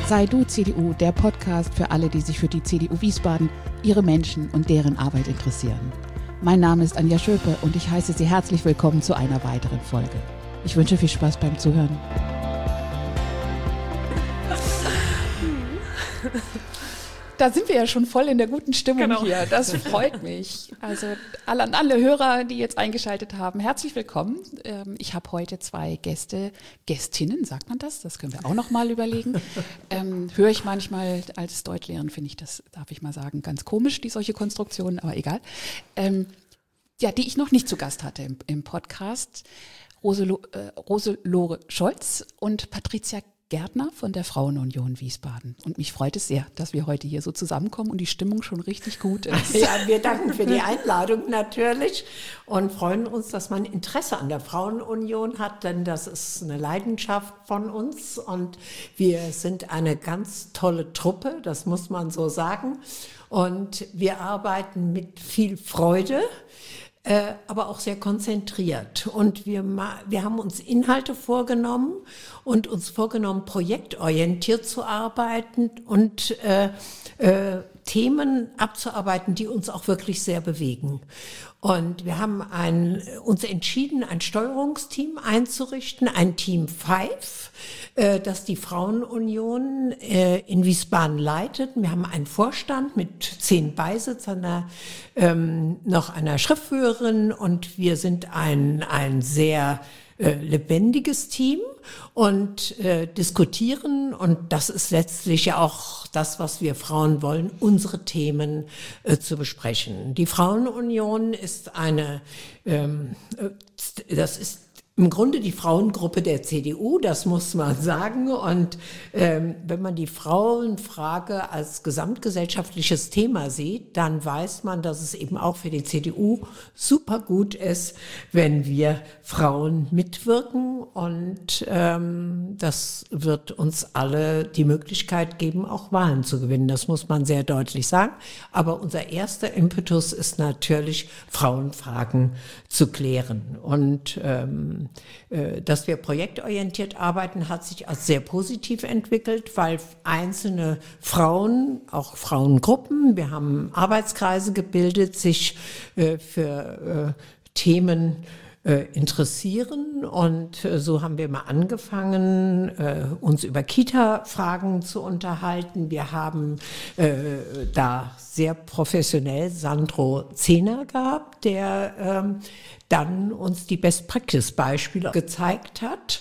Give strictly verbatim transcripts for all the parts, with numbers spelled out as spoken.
Sei du C D U, der Podcast für alle, die sich für die C D U Wiesbaden, ihre Menschen und deren Arbeit interessieren. Mein Name ist Anja Schöpe und ich heiße Sie herzlich willkommen zu einer weiteren Folge. Ich wünsche viel Spaß beim Zuhören. Da sind wir ja schon voll in der guten Stimmung genau. Hier. Das freut mich. Also an alle Hörer, die jetzt eingeschaltet haben, herzlich willkommen. Ich habe heute zwei Gäste, Gästinnen, sagt man das? Das können wir auch noch mal überlegen. Ähm, höre ich manchmal als Deutschlehrerin, finde ich das, darf ich mal sagen, ganz komisch, die solche Konstruktionen, aber egal. Ähm, ja, die ich noch nicht zu Gast hatte im, im Podcast. Rose, äh, Rose-Lore Scholz und Patricia Gärtner von der Frauenunion Wiesbaden. Und mich freut es sehr, dass wir heute hier so zusammenkommen und die Stimmung schon richtig gut ist. Ja, wir danken für die Einladung natürlich und freuen uns, dass man Interesse an der Frauenunion hat, denn das ist eine Leidenschaft von uns und wir sind eine ganz tolle Truppe, das muss man so sagen. Und wir arbeiten mit viel Freude, Äh, aber auch sehr konzentriert. Und wir, ma- wir haben uns Inhalte vorgenommen und uns vorgenommen, projektorientiert zu arbeiten und äh, äh, Themen abzuarbeiten, die uns auch wirklich sehr bewegen. Und wir haben ein, uns entschieden, ein Steuerungsteam einzurichten, ein Team Five, äh, das die Frauenunion äh, in Wiesbaden leitet. Wir haben einen Vorstand mit zehn Beisitzern, einer, ähm, noch einer Schriftführerin und wir sind ein, ein sehr äh, lebendiges Team und äh, diskutieren und das ist letztlich ja auch das, was wir Frauen wollen, unsere Themen äh, zu besprechen. Die Frauenunion ist eine, ähm, äh, das ist im Grunde die Frauengruppe der C D U, das muss man sagen. Und ähm, wenn man die Frauenfrage als gesamtgesellschaftliches Thema sieht, dann weiß man, dass es eben auch für die C D U super gut ist, wenn wir Frauen mitwirken. Und ähm, das wird uns alle die Möglichkeit geben, auch Wahlen zu gewinnen. Das muss man sehr deutlich sagen. Aber unser erster Impetus ist natürlich, Frauenfragen zu klären. Und ähm, dass wir projektorientiert arbeiten, hat sich als sehr positiv entwickelt, weil einzelne Frauen, auch Frauengruppen, wir haben Arbeitskreise gebildet, sich äh, für äh, Themen äh, interessieren. Und äh, so haben wir mal angefangen, äh, uns über Kita-Fragen zu unterhalten. Wir haben äh, da sehr professionell Sandro Zehner gehabt, der ähm, dann uns die Best-Practice-Beispiele gezeigt hat.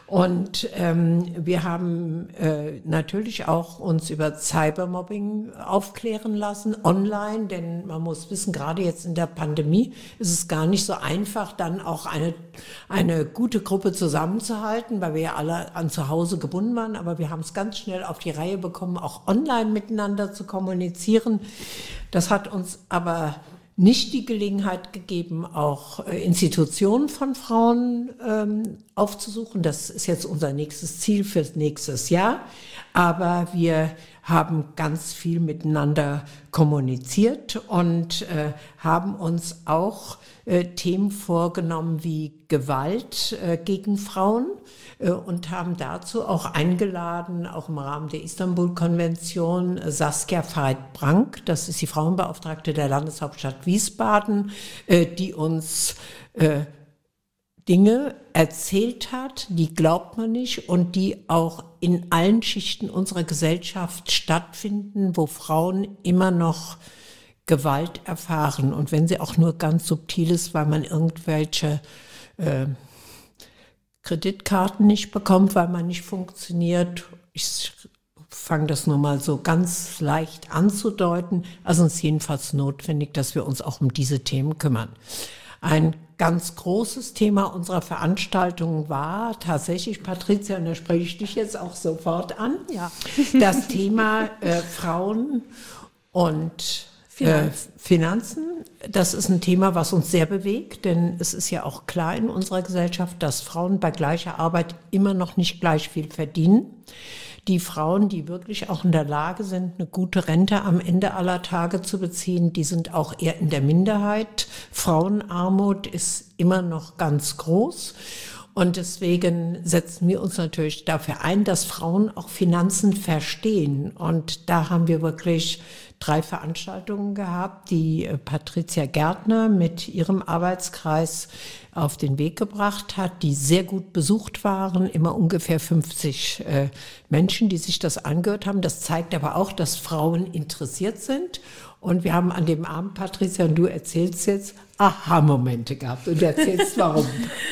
Und ähm, wir haben äh, natürlich auch uns über Cybermobbing aufklären lassen, online, denn man muss wissen, gerade jetzt in der Pandemie ist es gar nicht so einfach, dann auch eine, eine gute Gruppe zusammenzuhalten, weil wir ja alle an zu Hause gebunden waren, aber wir haben es ganz schnell auf die Reihe bekommen, auch online miteinander zu kommunizieren. Das hat uns aber nicht die Gelegenheit gegeben, auch äh, Institutionen von Frauen ähm, aufzusuchen. Das ist jetzt unser nächstes Ziel fürs nächstes Jahr. Aber wir haben ganz viel miteinander kommuniziert und äh, haben uns auch äh, Themen vorgenommen wie Gewalt äh, gegen Frauen äh, und haben dazu auch eingeladen, auch im Rahmen der Istanbul-Konvention, äh, Saskia Veit-Brank, das ist die Frauenbeauftragte der Landeshauptstadt Wiesbaden, äh, die uns äh, Dinge erzählt hat, die glaubt man nicht und die auch in allen Schichten unserer Gesellschaft stattfinden, wo Frauen immer noch Gewalt erfahren. Und wenn sie auch nur ganz subtil ist, weil man irgendwelche äh, Kreditkarten nicht bekommt, weil man nicht funktioniert. Ich fange das nur mal so ganz leicht anzudeuten. Also es ist jedenfalls notwendig, dass wir uns auch um diese Themen kümmern. Ein ganz großes Thema unserer Veranstaltung war tatsächlich, Patricia, und da spreche ich dich jetzt auch sofort an, ja. Das Thema äh, Frauen und Finanzen. Äh, Finanzen. Das ist ein Thema, was uns sehr bewegt, denn es ist ja auch klar in unserer Gesellschaft, dass Frauen bei gleicher Arbeit immer noch nicht gleich viel verdienen. Die Frauen, die wirklich auch in der Lage sind, eine gute Rente am Ende aller Tage zu beziehen, die sind auch eher in der Minderheit. Frauenarmut ist immer noch ganz groß. Und deswegen setzen wir uns natürlich dafür ein, dass Frauen auch Finanzen verstehen. Und da haben wir wirklich drei Veranstaltungen gehabt, die Patricia Gärtner mit ihrem Arbeitskreis auf den Weg gebracht hat, die sehr gut besucht waren, immer ungefähr fünfzig äh, Menschen, die sich das angehört haben. Das zeigt aber auch, dass Frauen interessiert sind. Und wir haben an dem Abend, Patricia, und du erzählst jetzt, Aha-Momente gehabt und erzählst warum.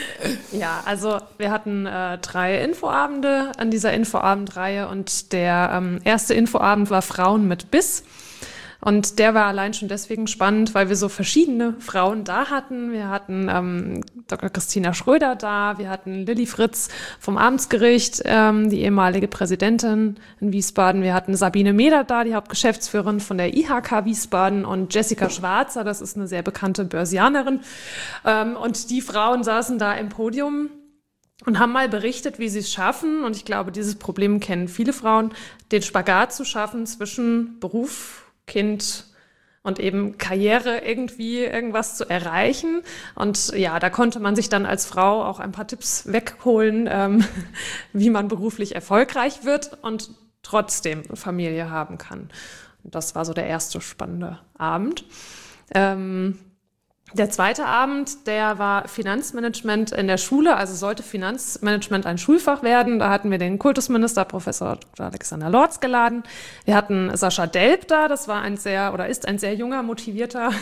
Ja, also wir hatten äh, drei Infoabende an dieser Infoabendreihe und der ähm, erste Infoabend war Frauen mit Biss. Und der war allein schon deswegen spannend, weil wir so verschiedene Frauen da hatten. Wir hatten ähm, Doktor Christina Schröder da, wir hatten Lilly Fritz vom Amtsgericht, ähm, die ehemalige Präsidentin in Wiesbaden. Wir hatten Sabine Meder da, die Hauptgeschäftsführerin von der I H K Wiesbaden, und Jessica Schwarzer, das ist eine sehr bekannte Börsianerin. Ähm, und die Frauen saßen da im Podium und haben mal berichtet, wie sie es schaffen, und ich glaube, dieses Problem kennen viele Frauen, den Spagat zu schaffen zwischen Beruf, Kind und eben Karriere, irgendwie irgendwas zu erreichen. Und ja, da konnte man sich dann als Frau auch ein paar Tipps wegholen, ähm, wie man beruflich erfolgreich wird und trotzdem Familie haben kann. Und das war so der erste spannende Abend. Ähm, Der zweite Abend, der war Finanzmanagement in der Schule, also sollte Finanzmanagement ein Schulfach werden. Da hatten wir den Kultusminister, Professor Doktor Alexander Lorz, geladen. Wir hatten Sascha Delp da, das war ein sehr, oder ist ein sehr junger, motivierter,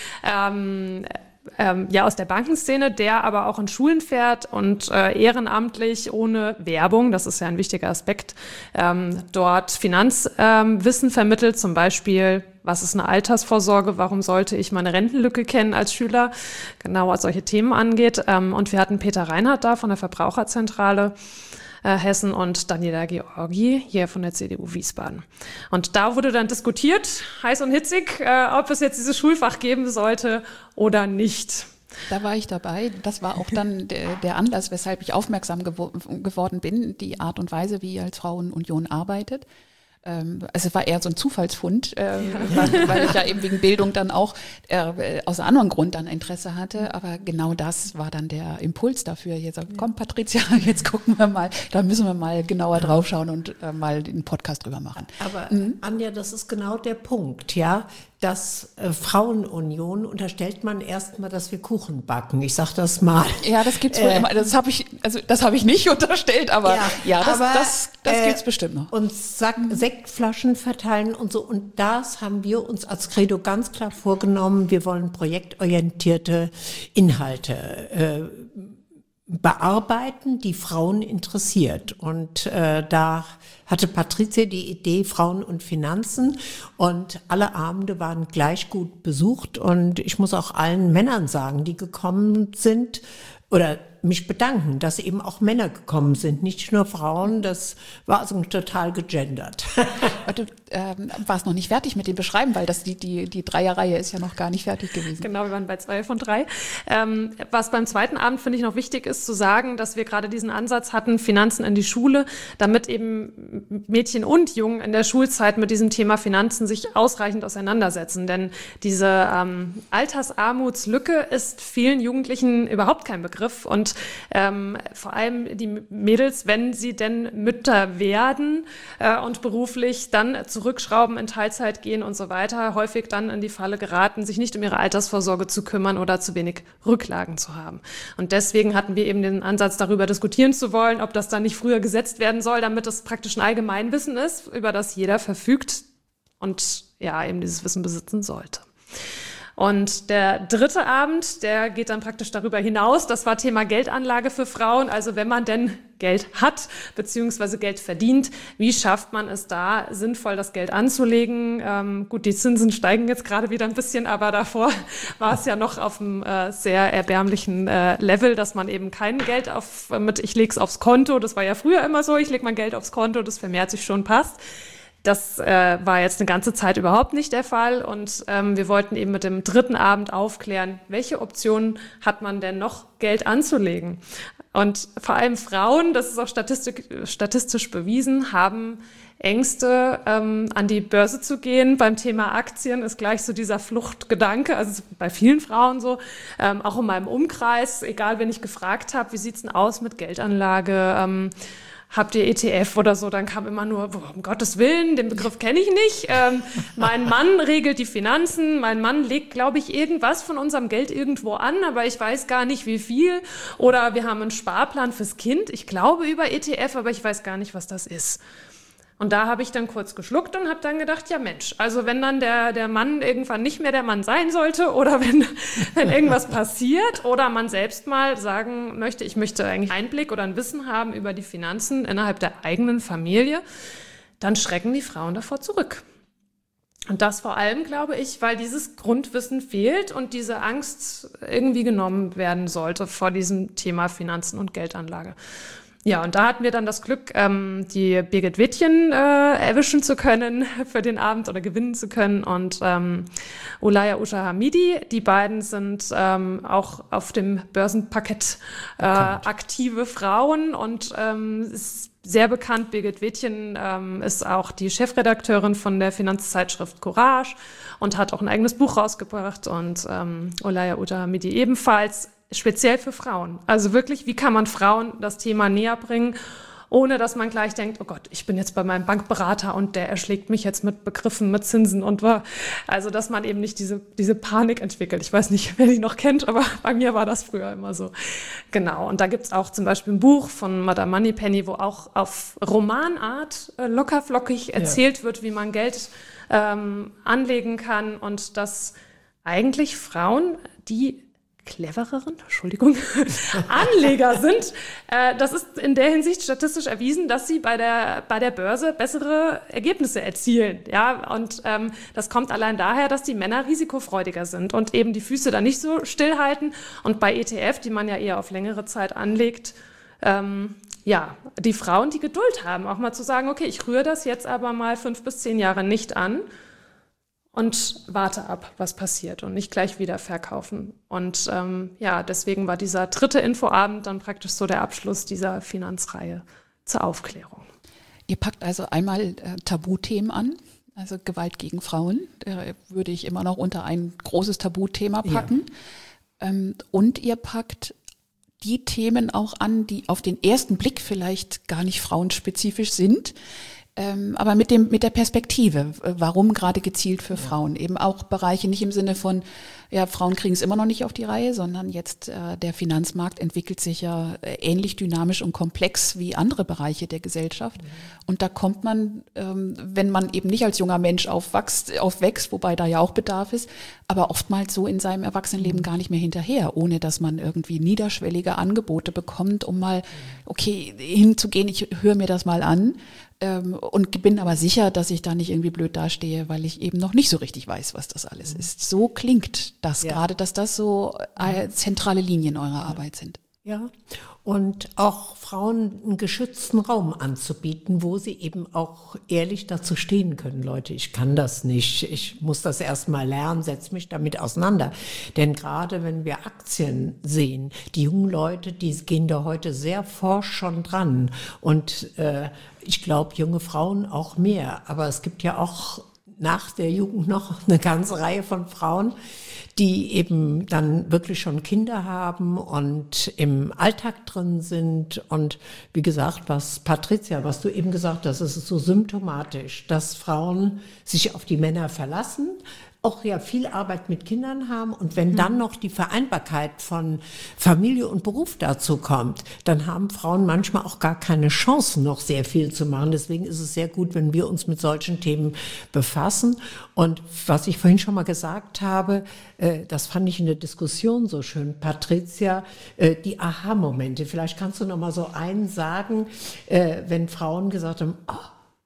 ähm, ähm, ja, aus der Bankenszene, der aber auch in Schulen fährt und äh, ehrenamtlich, ohne Werbung, das ist ja ein wichtiger Aspekt, ähm, dort Finanzwissen ähm, vermittelt, zum Beispiel: Was ist eine Altersvorsorge? Warum sollte ich meine Rentenlücke kennen als Schüler? Genau, was solche Themen angeht. Und wir hatten Peter Reinhardt da von der Verbraucherzentrale äh, Hessen und Daniela Georgi hier von der C D U Wiesbaden. Und da wurde dann diskutiert, heiß und hitzig, äh, ob es jetzt dieses Schulfach geben sollte oder nicht. Da war ich dabei. Das war auch dann der, der Anlass, weshalb ich aufmerksam gewo- geworden bin, die Art und Weise, wie ihr als Frauenunion arbeitet. Also es war eher so ein Zufallsfund, äh, weil, weil ich ja eben wegen Bildung dann auch äh, aus einem anderen Grund dann Interesse hatte. Aber genau das war dann der Impuls dafür. Jetzt komm, Patricia, jetzt gucken wir mal, da müssen wir mal genauer drauf schauen und äh, mal den Podcast drüber machen. Aber mhm. Anja, das ist genau der Punkt, ja. Das äh, Frauenunion unterstellt man erstmal, dass wir Kuchen backen. Ich sag das mal. Ja, das gibt's wohl äh, immer. Das habe ich, also das habe ich nicht unterstellt, aber ja, ja das, aber, das, das äh, gibt's bestimmt noch. Und Sack, Sektflaschen verteilen und so. Und das haben wir uns als Credo ganz klar vorgenommen. Wir wollen projektorientierte Inhalte äh, bearbeiten, die Frauen interessiert. Und äh, da hatte Patricia die Idee Frauen und Finanzen, und alle Abende waren gleich gut besucht. Und ich muss auch allen Männern sagen, die gekommen sind, oder mich bedanken, dass eben auch Männer gekommen sind, nicht nur Frauen. Das war also total gegendert. Du ähm, warst noch nicht fertig mit dem Beschreiben, weil das die, die, die Dreierreihe ist ja noch gar nicht fertig gewesen. Genau, wir waren bei zwei von drei. Ähm, was beim zweiten Abend, finde ich, noch wichtig ist zu sagen, dass wir gerade diesen Ansatz hatten, Finanzen in die Schule, damit eben Mädchen und Jungen in der Schulzeit mit diesem Thema Finanzen sich ausreichend auseinandersetzen. Denn diese ähm, Altersarmutslücke ist vielen Jugendlichen überhaupt kein Begriff. Und ähm, vor allem die Mädels, wenn sie denn Mütter werden äh, und beruflich dann zurückschrauben, in Teilzeit gehen und so weiter, häufig dann in die Falle geraten, sich nicht um ihre Altersvorsorge zu kümmern oder zu wenig Rücklagen zu haben. Und deswegen hatten wir eben den Ansatz, darüber diskutieren zu wollen, ob das dann nicht früher gesetzt werden soll, damit es praktisch ein Allgemeinwissen ist, über das jeder verfügt und ja, eben dieses Wissen besitzen sollte. Und der dritte Abend, der geht dann praktisch darüber hinaus. Das war Thema Geldanlage für Frauen. Also wenn man denn Geld hat, beziehungsweise Geld verdient, wie schafft man es da, sinnvoll das Geld anzulegen? Ähm, gut, die Zinsen steigen jetzt gerade wieder ein bisschen, aber davor war es ja noch auf einem äh, sehr erbärmlichen äh, Level, dass man eben kein Geld auf, mit ich leg's aufs Konto, das war ja früher immer so, ich leg mein Geld aufs Konto, das vermehrt sich schon, passt. Das äh, war jetzt eine ganze Zeit überhaupt nicht der Fall, und ähm, wir wollten eben mit dem dritten Abend aufklären, welche Optionen hat man denn noch, Geld anzulegen. Und vor allem Frauen, das ist auch statistisch, statistisch bewiesen, haben Ängste, ähm, an die Börse zu gehen. Beim Thema Aktien ist gleich so dieser Fluchtgedanke, also bei vielen Frauen so, ähm, auch in meinem Umkreis, egal wen ich gefragt habe, wie sieht's denn aus mit Geldanlage, ähm, habt ihr E T F oder so, dann kam immer nur, boah, um Gottes Willen, den Begriff kenne ich nicht. Ähm, mein Mann regelt die Finanzen, mein Mann legt, glaube ich, irgendwas von unserem Geld irgendwo an, aber ich weiß gar nicht, wie viel. Oder wir haben einen Sparplan fürs Kind, ich glaube über E T F, aber ich weiß gar nicht, was das ist. Und da habe ich dann kurz geschluckt und habe dann gedacht, ja Mensch, also wenn dann der, der Mann irgendwann nicht mehr der Mann sein sollte oder wenn, wenn irgendwas passiert oder man selbst mal sagen möchte, ich möchte eigentlich Einblick oder ein Wissen haben über die Finanzen innerhalb der eigenen Familie, dann schrecken die Frauen davor zurück. Und das vor allem, glaube ich, weil dieses Grundwissen fehlt und diese Angst irgendwie genommen werden sollte vor diesem Thema Finanzen und Geldanlage. Ja, und da hatten wir dann das Glück, ähm, die Birgit Wittchen äh, erwischen zu können für den Abend oder gewinnen zu können und ähm, Olaya Usha Hamidi. Die beiden sind ähm, auch auf dem Börsenparkett äh, aktive Frauen und ähm, ist sehr bekannt. Birgit Wittchen ähm, ist auch die Chefredakteurin von der Finanzzeitschrift Courage und hat auch ein eigenes Buch rausgebracht und ähm, Olaya Usha Hamidi ebenfalls. Speziell für Frauen. Also wirklich, wie kann man Frauen das Thema näher bringen, ohne dass man gleich denkt, oh Gott, ich bin jetzt bei meinem Bankberater und der erschlägt mich jetzt mit Begriffen, mit Zinsen und war. Also, dass man eben nicht diese, diese Panik entwickelt. Ich weiß nicht, wer die noch kennt, aber bei mir war das früher immer so. Genau. Und da gibt's auch zum Beispiel ein Buch von Madame Moneypenny, wo auch auf Romanart äh, lockerflockig erzählt ja. wird, wie man Geld ähm, anlegen kann und dass eigentlich Frauen, die clevereren, Entschuldigung, Anleger sind. Äh, das ist in der Hinsicht statistisch erwiesen, dass sie bei der, bei der Börse bessere Ergebnisse erzielen. Ja, und ähm, das kommt allein daher, dass die Männer risikofreudiger sind und eben die Füße da nicht so stillhalten. Und bei E T F, die man ja eher auf längere Zeit anlegt, ähm, ja, die Frauen, die Geduld haben, auch mal zu sagen, okay, ich rühre das jetzt aber mal fünf bis zehn Jahre nicht an und warte ab, was passiert und nicht gleich wieder verkaufen. Und ähm, ja, deswegen war dieser dritte Infoabend dann praktisch so der Abschluss dieser Finanzreihe zur Aufklärung. Ihr packt also einmal äh, Tabuthemen an, also Gewalt gegen Frauen, äh, würde ich immer noch unter ein großes Tabuthema packen. Ja. Ähm, und ihr packt die Themen auch an, die auf den ersten Blick vielleicht gar nicht frauenspezifisch sind, Ähm, aber mit dem mit der Perspektive, warum gerade gezielt für ja. Frauen, eben auch Bereiche nicht im Sinne von, ja, Frauen kriegen es immer noch nicht auf die Reihe, sondern jetzt äh, der Finanzmarkt entwickelt sich ja äh, ähnlich dynamisch und komplex wie andere Bereiche der Gesellschaft. Mhm. Und da kommt man, ähm, wenn man eben nicht als junger Mensch aufwächst, aufwächst, wobei da ja auch Bedarf ist, aber oftmals so in seinem Erwachsenenleben mhm. gar nicht mehr hinterher, ohne dass man irgendwie niederschwellige Angebote bekommt, um mal, okay, hinzugehen, ich höre mir das mal an. Ähm, und bin aber sicher, dass ich da nicht irgendwie blöd dastehe, weil ich eben noch nicht so richtig weiß, was das alles ist. So klingt das ja. gerade, dass das so äh, zentrale Linien eurer Arbeit sind. Ja, und auch Frauen einen geschützten Raum anzubieten, wo sie eben auch ehrlich dazu stehen können. Leute, ich kann das nicht, ich muss das erst mal lernen, setze mich damit auseinander. Denn gerade wenn wir Aktien sehen, die jungen Leute, die gehen da heute sehr forsch schon dran. Und äh, ich glaube, junge Frauen auch mehr. Aber es gibt ja auch nach der Jugend noch eine ganze Reihe von Frauen, die eben dann wirklich schon Kinder haben und im Alltag drin sind. Und wie gesagt, was Patricia, was du eben gesagt hast, es ist so symptomatisch, dass Frauen sich auf die Männer verlassen, auch ja viel Arbeit mit Kindern haben. Und wenn dann noch die Vereinbarkeit von Familie und Beruf dazu kommt, dann haben Frauen manchmal auch gar keine Chance, noch sehr viel zu machen. Deswegen ist es sehr gut, wenn wir uns mit solchen Themen befassen. Und was ich vorhin schon mal gesagt habe, äh, das fand ich in der Diskussion so schön, Patricia, äh, die Aha-Momente. Vielleicht kannst du noch mal so einen sagen, äh, wenn Frauen gesagt haben, oh,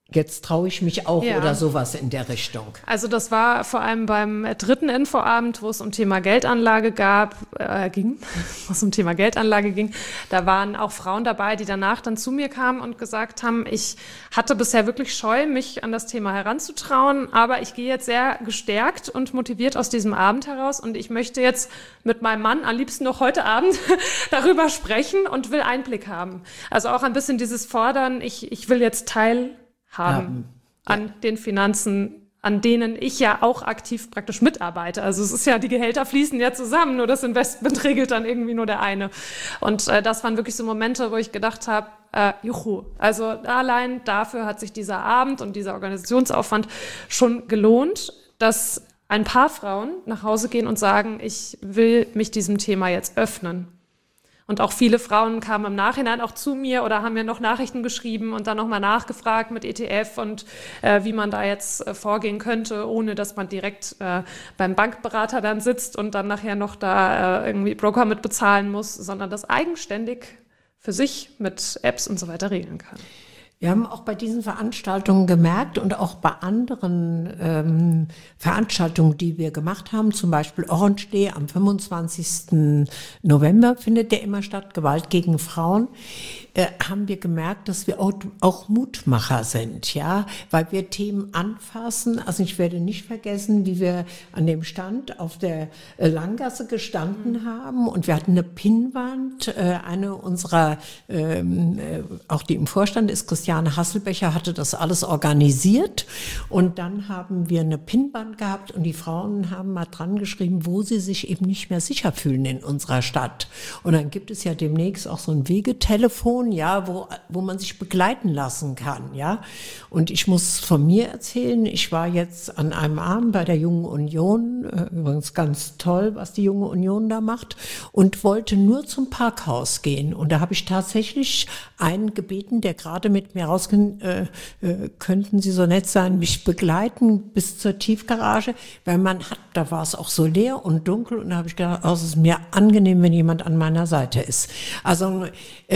Jetzt traue ich mich auch ja. oder sowas in der Richtung. Also das war vor allem beim dritten Infoabend, wo es um Thema Geldanlage gab, äh, ging, wo es um Thema Geldanlage ging. Da waren auch Frauen dabei, die danach dann zu mir kamen und gesagt haben, ich hatte bisher wirklich Scheu, mich an das Thema heranzutrauen, aber ich gehe jetzt sehr gestärkt und motiviert aus diesem Abend heraus und ich möchte jetzt mit meinem Mann am liebsten noch heute Abend darüber sprechen und will Einblick haben. Also auch ein bisschen dieses Fordern, ich, ich will jetzt Teil haben ja. an den Finanzen, an denen ich ja auch aktiv praktisch mitarbeite. Also es ist ja, die Gehälter fließen ja zusammen, nur das Investment regelt dann irgendwie nur der eine. Und äh, das waren wirklich so Momente, wo ich gedacht habe, äh, juhu, also allein dafür hat sich dieser Abend und dieser Organisationsaufwand schon gelohnt, dass ein paar Frauen nach Hause gehen und sagen, ich will mich diesem Thema jetzt öffnen. Und auch viele Frauen kamen im Nachhinein auch zu mir oder haben mir noch Nachrichten geschrieben und dann nochmal nachgefragt mit E T F und äh, wie man da jetzt äh, vorgehen könnte, ohne dass man direkt äh, beim Bankberater dann sitzt und dann nachher noch da äh, irgendwie Broker mit bezahlen muss, sondern das eigenständig für sich mit Apps und so weiter regeln kann. Wir haben auch bei diesen Veranstaltungen gemerkt und auch bei anderen ähm, Veranstaltungen, die wir gemacht haben, zum Beispiel Orange Day am fünfundzwanzigsten November findet der immer statt, Gewalt gegen Frauen, äh, haben wir gemerkt, dass wir auch, auch Mutmacher sind, ja, weil wir Themen anfassen. Also ich werde nicht vergessen, wie wir an dem Stand auf der Langgasse gestanden haben und wir hatten eine Pinnwand, äh, eine unserer, ähm, äh, auch die im Vorstand ist, Christiane Hasselbecher hatte das alles organisiert und dann haben wir eine Pinnwand gehabt und die Frauen haben mal dran geschrieben, wo sie sich eben nicht mehr sicher fühlen in unserer Stadt. Und dann gibt es ja demnächst auch so ein Wegetelefon, ja, wo, wo man sich begleiten lassen kann, ja. Und ich muss von mir erzählen, ich war jetzt an einem Abend bei der Jungen Union, übrigens ganz toll, was die Junge Union da macht, und wollte nur zum Parkhaus gehen. Und da habe ich tatsächlich einen gebeten, der gerade mit mir rausgehen, äh, äh, könnten Sie so nett sein, mich begleiten bis zur Tiefgarage, weil man hat, da war es auch so leer und dunkel und da habe ich gedacht, oh, es ist mir angenehm, wenn jemand an meiner Seite ist. Also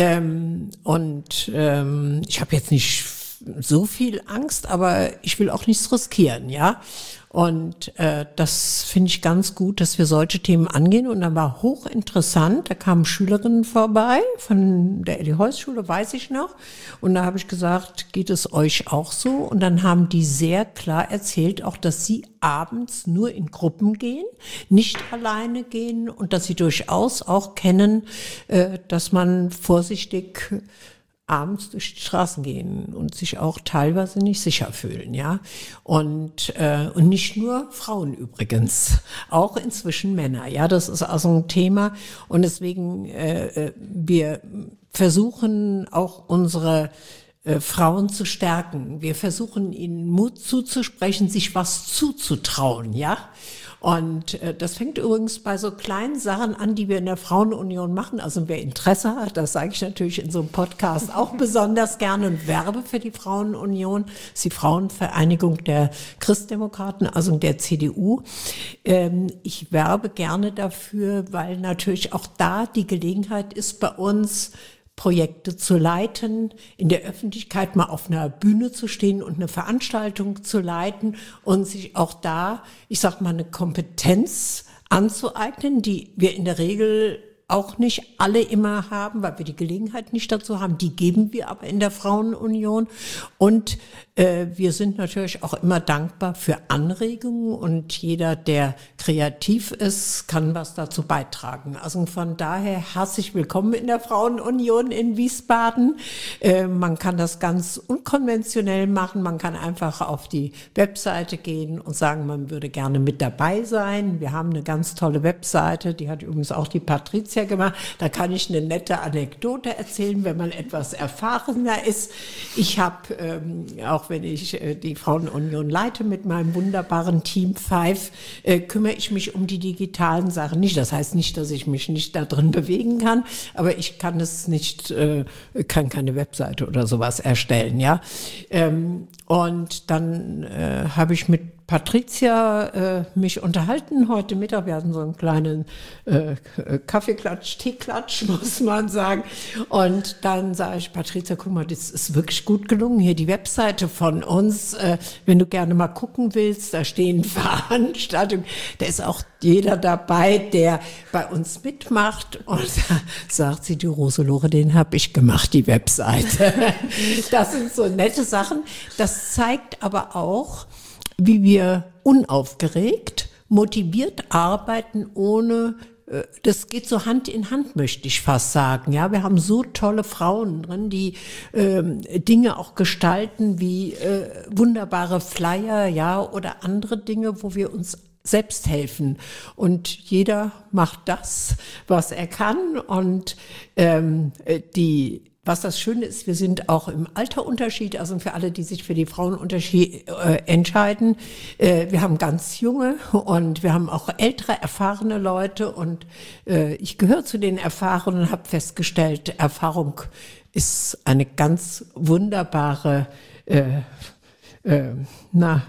ähm, und ähm, ich habe jetzt nicht so viel Angst, aber ich will auch nichts riskieren, ja. Und äh, das finde ich ganz gut, dass wir solche Themen angehen. Und dann war hochinteressant, da kamen Schülerinnen vorbei von der Elli-Heuss-Schule, weiß ich noch. Und da habe ich gesagt, geht es euch auch so? Und dann haben die sehr klar erzählt, auch dass sie abends nur in Gruppen gehen, nicht alleine gehen und dass sie durchaus auch kennen, äh, dass man vorsichtig abends durch die Straßen gehen und sich auch teilweise nicht sicher fühlen, ja. Und äh, und nicht nur Frauen übrigens, auch inzwischen Männer, ja. Das ist also ein Thema und deswegen äh, wir versuchen auch unsere äh, Frauen zu stärken. Wir versuchen ihnen Mut zuzusprechen, sich was zuzutrauen, ja. Und äh, das fängt übrigens bei so kleinen Sachen an, die wir in der Frauenunion machen. Also wer Interesse hat, das sage ich natürlich in so einem Podcast auch besonders gerne und werbe für die Frauenunion. Das ist die Frauenvereinigung der Christdemokraten, also der C D U. Ähm, ich werbe gerne dafür, weil natürlich auch da die Gelegenheit ist, bei uns Projekte zu leiten, in der Öffentlichkeit mal auf einer Bühne zu stehen und eine Veranstaltung zu leiten und sich auch da, ich sag mal, eine Kompetenz anzueignen, die wir in der Regel auch nicht alle immer haben, weil wir die Gelegenheit nicht dazu haben. Die geben wir aber in der Frauenunion. Und äh, wir sind natürlich auch immer dankbar für Anregungen. Und jeder, der kreativ ist, kann was dazu beitragen. Also von daher herzlich willkommen in der Frauenunion in Wiesbaden. Äh, man kann das ganz unkonventionell machen. Man kann einfach auf die Webseite gehen und sagen, man würde gerne mit dabei sein. Wir haben eine ganz tolle Webseite. Die hat übrigens auch die Patricia gemacht. Da kann ich eine nette Anekdote erzählen, wenn man etwas erfahrener ist. Ich habe, ähm, auch wenn ich äh, die Frauenunion leite mit meinem wunderbaren Team Five, äh, kümmere ich mich um die digitalen Sachen nicht. Das heißt nicht, dass ich mich nicht da drin bewegen kann, aber ich kann es nicht, äh, kann keine Webseite oder sowas erstellen, ja. Ähm, und dann äh, habe ich mit Patricia äh, mich unterhalten heute Mittag. Wir hatten so einen kleinen äh, Kaffeeklatsch, Teeklatsch, muss man sagen. Und dann sage ich, Patricia, guck mal, das ist wirklich gut gelungen. Hier die Webseite von uns. Äh, wenn du gerne mal gucken willst, da stehen Veranstaltungen. Da ist auch jeder dabei, der bei uns mitmacht. Und da sagt sie, die Roselore, den habe ich gemacht, die Webseite. Das sind so nette Sachen. Das zeigt aber auch, wie wir unaufgeregt, motiviert arbeiten, ohne, das geht so Hand in Hand, möchte ich fast sagen. Ja, wir haben so tolle Frauen drin, die ähm, Dinge auch gestalten wie äh, wunderbare Flyer, ja, oder andere Dinge, wo wir uns selbst helfen. Und jeder macht das, was er kann. Und ähm, die Was das Schöne ist, wir sind auch im Alterunterschied, also für alle, die sich für die Frauenunterschied äh, entscheiden. Äh, wir haben ganz junge und wir haben auch ältere, erfahrene Leute. Und äh, ich gehöre zu den Erfahrenen und habe festgestellt, Erfahrung ist eine ganz wunderbare äh, äh, na,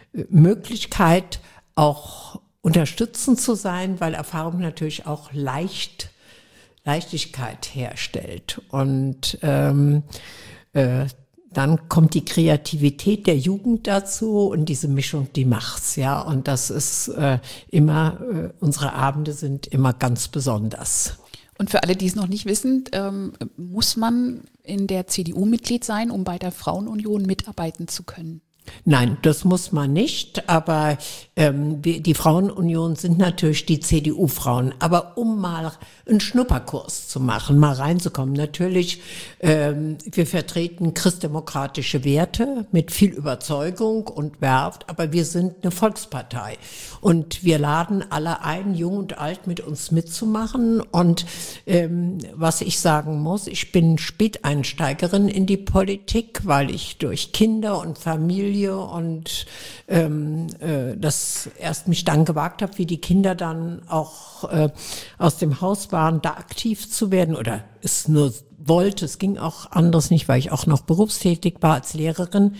Möglichkeit, auch unterstützend zu sein, weil Erfahrung natürlich auch leicht Leichtigkeit herstellt. Und ähm, äh, dann kommt die Kreativität der Jugend dazu und diese Mischung, die macht's, ja. Und das ist äh, immer, äh, unsere Abende sind immer ganz besonders. Und für alle, die es noch nicht wissen, ähm, muss man in der C D U Mitglied sein, um bei der Frauenunion mitarbeiten zu können? Nein, das muss man nicht, aber ähm, wir, die Frauenunion sind natürlich die C D U-Frauen. Aber um mal einen Schnupperkurs zu machen, mal reinzukommen, natürlich, ähm, wir vertreten christdemokratische Werte mit viel Überzeugung und Werft, aber wir sind eine Volkspartei. Und wir laden alle ein, jung und alt, mit uns mitzumachen. Und ähm, was ich sagen muss, ich bin Späteinsteigerin in die Politik, weil ich durch Kinder und Familie und ähm, äh, das erst mich dann gewagt habe, wie die Kinder dann auch äh, aus dem Haus waren, da aktiv zu werden oder es nur wollte. Es ging auch anders nicht, weil ich auch noch berufstätig war als Lehrerin.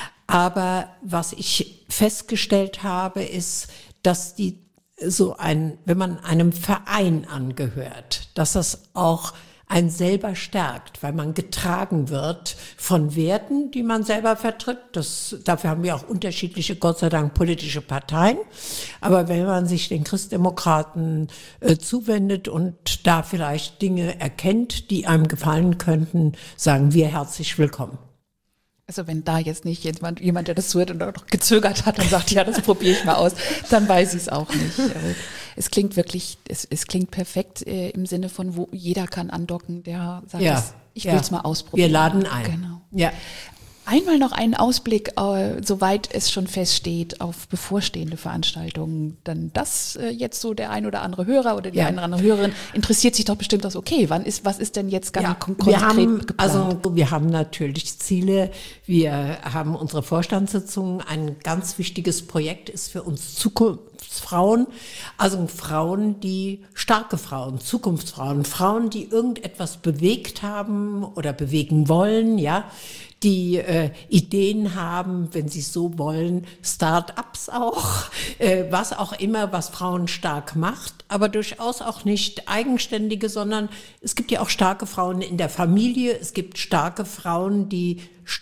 Aber was ich festgestellt habe, ist, dass die so ein, wenn man einem Verein angehört, dass das auch einen selber stärkt, weil man getragen wird von Werten, die man selber vertritt. Das, dafür haben wir auch unterschiedliche, Gott sei Dank, politische Parteien. Aber wenn man sich den Christdemokraten äh, zuwendet und da vielleicht Dinge erkennt, die einem gefallen könnten, sagen wir herzlich willkommen. Also wenn da jetzt nicht jemand, jemand der das zuhört und noch gezögert hat und sagt, ja, das probiere ich mal aus, dann weiß ich es auch nicht. Es klingt wirklich, es, es klingt perfekt äh, im Sinne von, wo jeder kann andocken, der sagt, ja, das, ich ja. will es mal ausprobieren. Wir laden ein. Genau. Ja. Einmal noch einen Ausblick, äh, soweit es schon feststeht, auf bevorstehende Veranstaltungen. Dann das äh, jetzt so der ein oder andere Hörer oder die ja. eine oder andere Hörerin interessiert sich doch bestimmt das, okay, wann ist, was ist denn jetzt ganz ja, kon- wir konkret haben, geplant? Also wir haben natürlich Ziele. Wir haben unsere Vorstandssitzung. Ein ganz wichtiges Projekt ist für uns Zukunftsfrauen. Also Frauen, die, starke Frauen, Zukunftsfrauen, Frauen, die irgendetwas bewegt haben oder bewegen wollen, ja, die äh, Ideen haben, wenn sie es so wollen, Start-ups auch, äh, was auch immer, was Frauen stark macht, aber durchaus auch nicht eigenständige, sondern es gibt ja auch starke Frauen in der Familie, es gibt starke Frauen, die,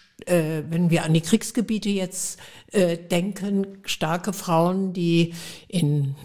äh, wenn wir an die Kriegsgebiete jetzt äh, denken, starke Frauen, die in,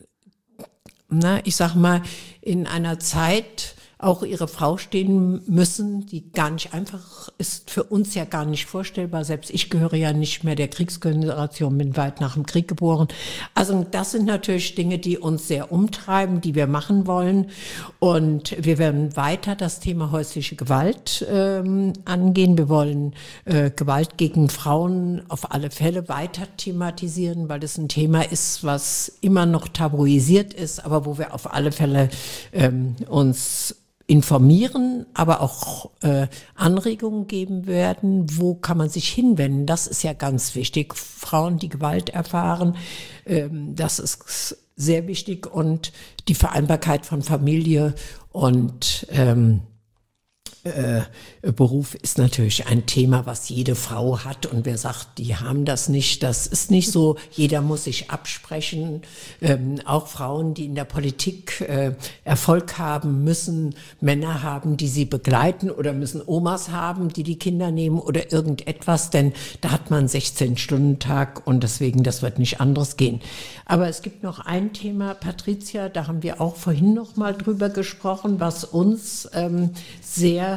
na, ich sag mal, in einer Zeit auch ihre Frau stehen müssen, die gar nicht einfach ist, für uns ja gar nicht vorstellbar. Selbst ich gehöre ja nicht mehr der Kriegsgeneration, bin weit nach dem Krieg geboren. Also das sind natürlich Dinge, die uns sehr umtreiben, die wir machen wollen. Und wir werden weiter das Thema häusliche Gewalt ähm, angehen. Wir wollen äh, Gewalt gegen Frauen auf alle Fälle weiter thematisieren, weil das ein Thema ist, was immer noch tabuisiert ist, aber wo wir auf alle Fälle ähm, uns informieren, aber auch äh, Anregungen geben werden, wo kann man sich hinwenden. Das ist ja ganz wichtig. Frauen, die Gewalt erfahren, ähm, das ist sehr wichtig. Und die Vereinbarkeit von Familie und ähm, Äh, Beruf ist natürlich ein Thema, was jede Frau hat, und wer sagt, die haben das nicht, das ist nicht so. Jeder muss sich absprechen. Ähm, auch Frauen, die in der Politik äh, Erfolg haben, müssen Männer haben, die sie begleiten, oder müssen Omas haben, die die Kinder nehmen oder irgendetwas, denn da hat man einen sechzehn-Stunden-Tag und deswegen, das wird nicht anders gehen. Aber es gibt noch ein Thema, Patricia, da haben wir auch vorhin noch mal drüber gesprochen, was uns ähm, sehr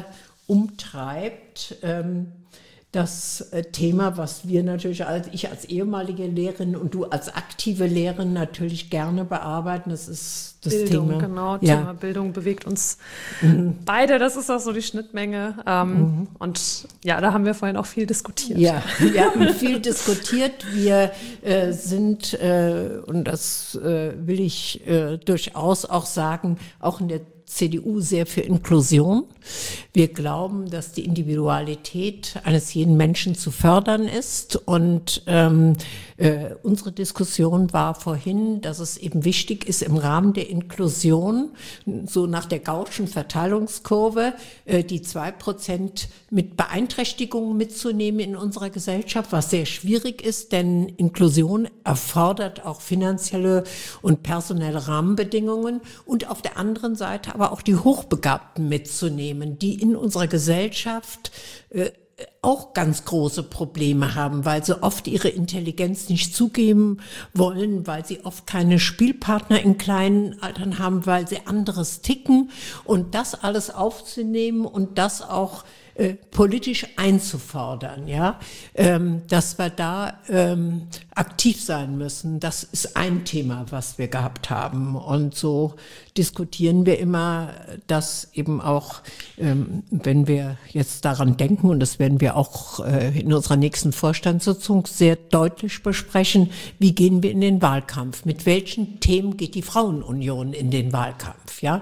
umtreibt, ähm, das äh, Thema, was wir natürlich, als ich als ehemalige Lehrerin und du als aktive Lehrerin natürlich gerne bearbeiten, das ist das Bildung, Thema. Genau, ja. Thema Bildung bewegt uns mhm. beide, das ist auch so die Schnittmenge. Ähm, mhm. Und ja, da haben wir vorhin auch viel diskutiert. Ja, wir haben viel diskutiert. Wir äh, sind, äh, und das äh, will ich äh, durchaus auch sagen, auch in der C D U sehr für Inklusion. Wir glauben, dass die Individualität eines jeden Menschen zu fördern ist. Und ähm, äh, unsere Diskussion war vorhin, dass es eben wichtig ist, im Rahmen der Inklusion, so nach der Gaußschen Verteilungskurve, äh, die zwei Prozent mit Beeinträchtigungen mitzunehmen in unserer Gesellschaft, was sehr schwierig ist, denn Inklusion erfordert auch finanzielle und personelle Rahmenbedingungen. Und auf der anderen Seite aber auch die Hochbegabten mitzunehmen, die in unserer Gesellschaft äh, auch ganz große Probleme haben, weil sie oft ihre Intelligenz nicht zugeben wollen, weil sie oft keine Spielpartner in kleinen Altern haben, weil sie anderes ticken, und das alles aufzunehmen und das auch äh, politisch einzufordern, ja, ähm, dass wir da ähm, aktiv sein müssen. Das ist ein Thema, was wir gehabt haben, und so diskutieren wir immer, dass eben auch, ähm, wenn wir jetzt daran denken, und das werden wir auch äh, in unserer nächsten Vorstandssitzung sehr deutlich besprechen, wie gehen wir in den Wahlkampf, mit welchen Themen geht die Frauenunion in den Wahlkampf, ja.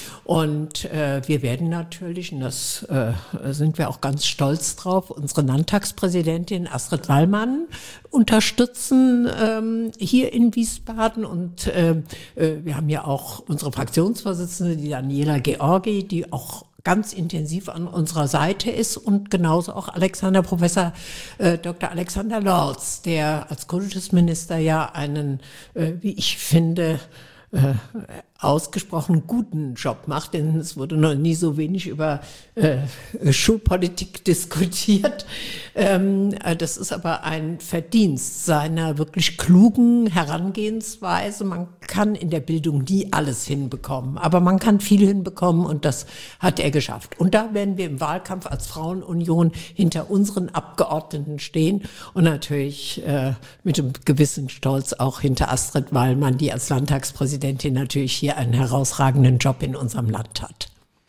Und äh, wir werden natürlich, und das äh, sind wir auch ganz stolz drauf, unsere Landtagspräsidentin Astrid Wallmann unterstützen ähm, hier in Wiesbaden. Und äh, äh, wir haben ja auch unsere Fraktionsvorsitzende, die Daniela Georgi, die auch ganz intensiv an unserer Seite ist, und genauso auch Alexander, Professor äh, Doktor Alexander Lorz, der als Kultusminister ja einen, äh, wie ich finde, äh, ausgesprochen guten Job macht, denn es wurde noch nie so wenig über äh, Schulpolitik diskutiert. Ähm, das ist aber ein Verdienst seiner wirklich klugen Herangehensweise. Man kann in der Bildung nie alles hinbekommen, aber man kann viel hinbekommen, und das hat er geschafft. Und da werden wir im Wahlkampf als Frauenunion hinter unseren Abgeordneten stehen und natürlich äh, mit einem gewissen Stolz auch hinter Astrid Wallmann, die als Landtagspräsidentin natürlich hier einen herausragenden Job in unserem Land hat.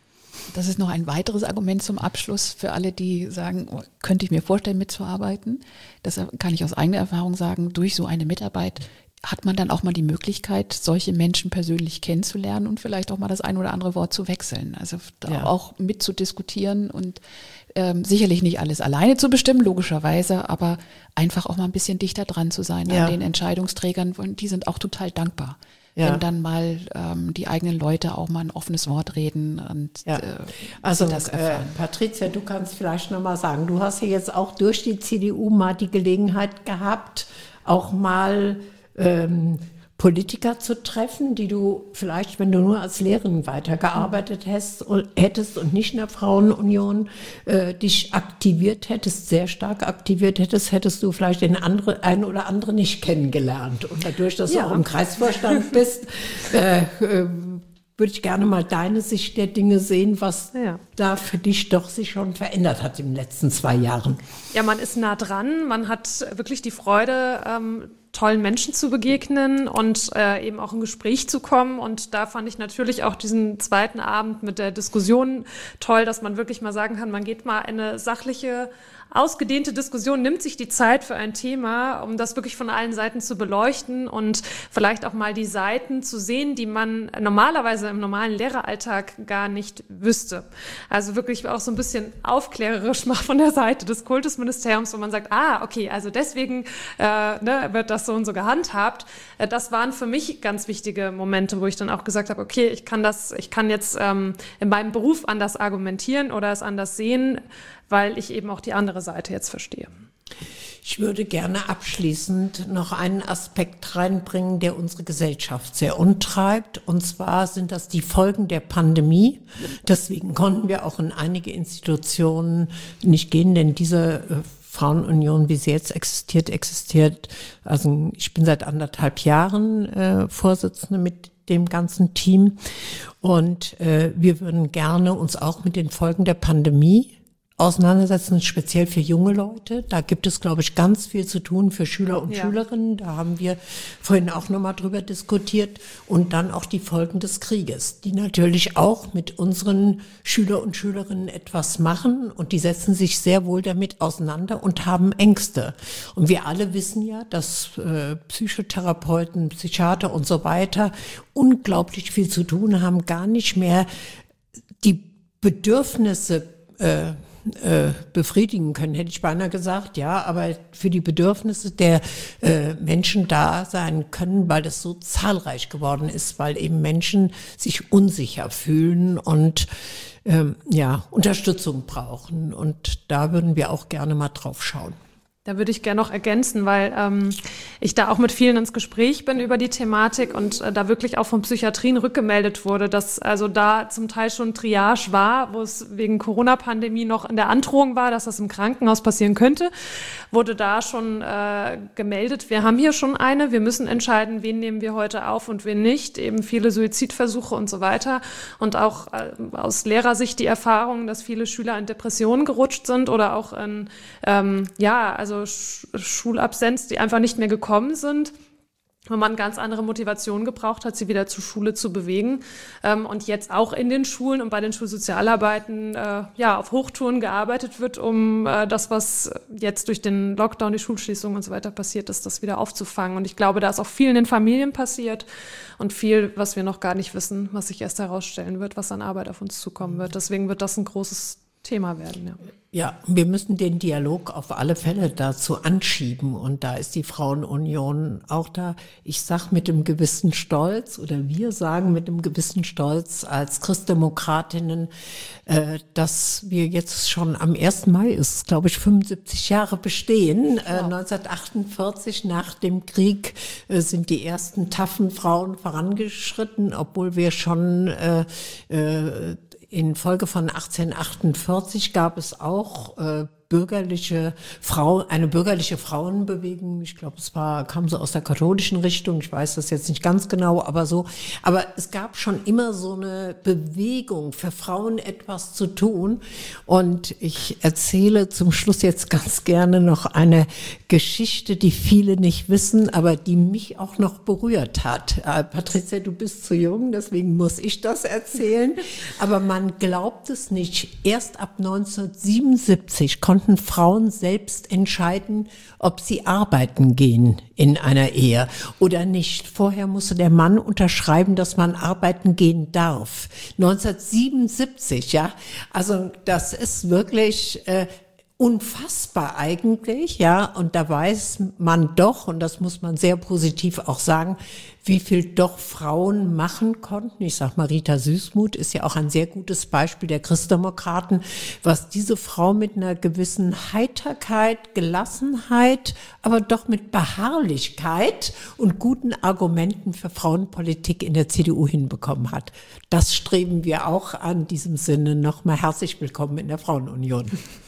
Das ist noch ein weiteres Argument zum Abschluss für alle, die sagen, oh, könnte ich mir vorstellen, mitzuarbeiten. Das kann ich aus eigener Erfahrung sagen, durch so eine Mitarbeit hat man dann auch mal die Möglichkeit, solche Menschen persönlich kennenzulernen und vielleicht auch mal das ein oder andere Wort zu wechseln. Also ja. auch mitzudiskutieren und ähm, sicherlich nicht alles alleine zu bestimmen, logischerweise, aber einfach auch mal ein bisschen dichter dran zu sein ja. an den Entscheidungsträgern, und die sind auch total dankbar. Ja. Wenn dann mal ähm, die eigenen Leute auch mal ein offenes Wort reden. Und, ja. äh, also das äh, Patricia, du kannst vielleicht noch mal sagen, du hast ja jetzt auch durch die C D U mal die Gelegenheit gehabt, auch mal ähm, Politiker zu treffen, die du vielleicht, wenn du nur als Lehrerin weitergearbeitet hast, hättest und nicht in der Frauenunion äh, dich aktiviert hättest, sehr stark aktiviert hättest, hättest du vielleicht den andere, einen oder anderen nicht kennengelernt. Und dadurch, dass ja. du auch im Kreisvorstand bist, äh, äh, würde ich gerne mal deine Sicht der Dinge sehen, was ja. da für dich doch sich schon verändert hat in den letzten zwei Jahren. Ja, man ist nah dran, man hat wirklich die Freude, ähm, tollen Menschen zu begegnen und äh, eben auch in Gespräch zu kommen. Und da fand ich natürlich auch diesen zweiten Abend mit der Diskussion toll, dass man wirklich mal sagen kann, man geht mal eine sachliche ausgedehnte Diskussion, nimmt sich die Zeit für ein Thema, um das wirklich von allen Seiten zu beleuchten und vielleicht auch mal die Seiten zu sehen, die man normalerweise im normalen Lehreralltag gar nicht wüsste. Also wirklich auch so ein bisschen aufklärerisch mal von der Seite des Kultusministeriums, wo man sagt, ah, okay, also deswegen äh, ne, wird das so und so gehandhabt. Äh, das waren für mich ganz wichtige Momente, wo ich dann auch gesagt habe, okay, ich kann das, ich kann jetzt ähm, in meinem Beruf anders argumentieren oder es anders sehen, weil ich eben auch die andere Seite jetzt verstehe. Ich würde gerne abschließend noch einen Aspekt reinbringen, der unsere Gesellschaft sehr umtreibt. Und zwar sind das die Folgen der Pandemie. Deswegen konnten wir auch in einige Institutionen nicht gehen, denn diese äh, Frauenunion, wie sie jetzt existiert, existiert. Also ich bin seit anderthalb Jahren äh, Vorsitzende mit dem ganzen Team. Und äh, wir würden gerne uns auch mit den Folgen der Pandemie auseinandersetzen, speziell für junge Leute. Da gibt es, glaube ich, ganz viel zu tun für Schüler und ja. Schülerinnen. Da haben wir vorhin auch nochmal drüber diskutiert. Und dann auch die Folgen des Krieges, die natürlich auch mit unseren Schüler und Schülerinnen etwas machen. Und die setzen sich sehr wohl damit auseinander und haben Ängste. Und wir alle wissen ja, dass äh, Psychotherapeuten, Psychiater und so weiter unglaublich viel zu tun haben, gar nicht mehr die Bedürfnisse äh, Äh, befriedigen können, hätte ich beinahe gesagt, ja, aber für die Bedürfnisse der äh, Menschen da sein können, weil das so zahlreich geworden ist, weil eben Menschen sich unsicher fühlen und ähm, ja, Unterstützung brauchen. Und da würden wir auch gerne mal drauf schauen. Da würde ich gerne noch ergänzen, weil ähm, ich da auch mit vielen ins Gespräch bin über die Thematik und äh, da wirklich auch von Psychiatrien rückgemeldet wurde, dass also da zum Teil schon Triage war, wo es wegen Corona-Pandemie noch in der Androhung war, dass das im Krankenhaus passieren könnte, wurde da schon äh, gemeldet. Wir haben hier schon eine, wir müssen entscheiden, wen nehmen wir heute auf und wen nicht, eben viele Suizidversuche und so weiter und auch äh, aus Lehrersicht die Erfahrung, dass viele Schüler in Depressionen gerutscht sind oder auch in, ähm, ja, also Schulabsenz, die einfach nicht mehr gekommen sind, wenn man ganz andere Motivation gebraucht hat, sie wieder zur Schule zu bewegen. Und jetzt auch in den Schulen und bei den Schulsozialarbeiten ja auf Hochtouren gearbeitet wird, um das, was jetzt durch den Lockdown, die Schulschließung und so weiter passiert ist, das wieder aufzufangen. Und ich glaube, da ist auch viel in den Familien passiert und viel, was wir noch gar nicht wissen, was sich erst herausstellen wird, was an Arbeit auf uns zukommen wird. Deswegen wird das ein großes Thema werden, ja. Ja, wir müssen den Dialog auf alle Fälle dazu anschieben und da ist die Frauenunion auch da. Ich sag mit einem gewissen Stolz oder wir sagen mit einem gewissen Stolz als Christdemokratinnen, äh, dass wir jetzt schon am ersten Mai ist, glaube ich, fünfundsiebzig Jahre bestehen. Wow. Äh, neunzehnhundertachtundvierzig nach dem Krieg äh, sind die ersten taffen Frauen vorangeschritten, obwohl wir schon äh, äh, in Folge von achtzehnhundertachtundvierzig gab es auch äh, bürgerliche Frau, eine bürgerliche Frauenbewegung. Ich glaube, es war, kam so aus der katholischen Richtung. Ich weiß das jetzt nicht ganz genau, aber so. Aber es gab schon immer so eine Bewegung, für Frauen etwas zu tun. Und ich erzähle zum Schluss jetzt ganz gerne noch eine Geschichte, die viele nicht wissen, aber die mich auch noch berührt hat. Äh, Patricia, du bist zu jung, deswegen muss ich das erzählen. Aber man glaubt es nicht. Erst ab neunzehnhundertsiebenundsiebzig konnten Frauen selbst entscheiden, ob sie arbeiten gehen in einer Ehe oder nicht. Vorher musste der Mann unterschreiben, dass man arbeiten gehen darf. neunzehnhundertsiebenundsiebzig, ja. Also das ist wirklich äh, unfassbar eigentlich, ja. Und da weiß man doch, und das muss man sehr positiv auch sagen, wie viel doch Frauen machen konnten. Ich sag mal, Rita Süßmuth ist ja auch ein sehr gutes Beispiel der Christdemokraten, was diese Frau mit einer gewissen Heiterkeit, Gelassenheit, aber doch mit Beharrlichkeit und guten Argumenten für Frauenpolitik in der C D U hinbekommen hat. Das streben wir auch an. In diesem Sinne nochmal herzlich willkommen in der Frauenunion.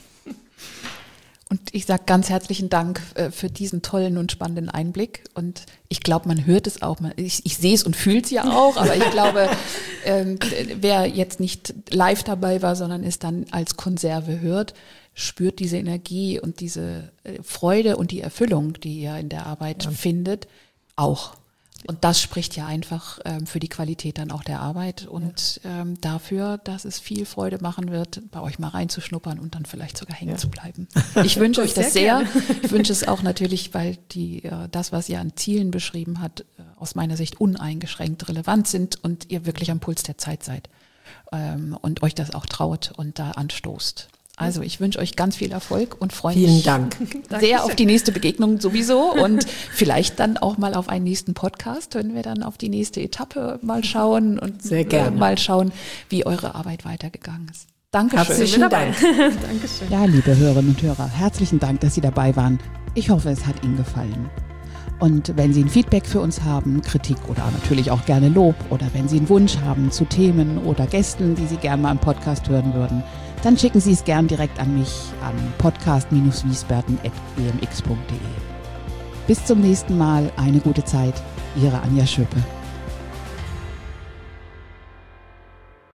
Und ich sage ganz herzlichen Dank äh, für diesen tollen und spannenden Einblick. Und ich glaube, man hört es auch. Man, ich, ich sehe es und fühle es ja auch. Aber ich glaube, ähm, wer jetzt nicht live dabei war, sondern es dann als Konserve hört, spürt diese Energie und diese äh, Freude und die Erfüllung, die ihr in der Arbeit ja. findet, auch. Und das spricht ja einfach ähm, für die Qualität dann auch der Arbeit und ähm, dafür, dass es viel Freude machen wird, bei euch mal reinzuschnuppern und dann vielleicht sogar hängen ja. zu bleiben. Ich wünsche euch das sehr. sehr. Ich wünsche es auch natürlich, weil die äh, das, was ihr an Zielen beschrieben habt, äh, aus meiner Sicht uneingeschränkt relevant sind und ihr wirklich am Puls der Zeit seid ähm, und euch das auch traut und da anstoßt. Also ich wünsche euch ganz viel Erfolg und freue Vielen mich Dank. sehr auf die nächste Begegnung sowieso und vielleicht dann auch mal auf einen nächsten Podcast, wenn wir dann auf die nächste Etappe mal schauen und sehr gerne. mal schauen, wie eure Arbeit weitergegangen ist. Dankeschön. Herzlichen Dank. Dankeschön. Ja, liebe Hörerinnen und Hörer, herzlichen Dank, dass Sie dabei waren. Ich hoffe, es hat Ihnen gefallen. Und wenn Sie ein Feedback für uns haben, Kritik oder natürlich auch gerne Lob oder wenn Sie einen Wunsch haben zu Themen oder Gästen, die Sie gerne mal im Podcast hören würden, dann schicken Sie es gern direkt an mich an podcast Bindestrich wiesbaden at g m x punkt d e. Bis zum nächsten Mal, eine gute Zeit, Ihre Anja Schöpe.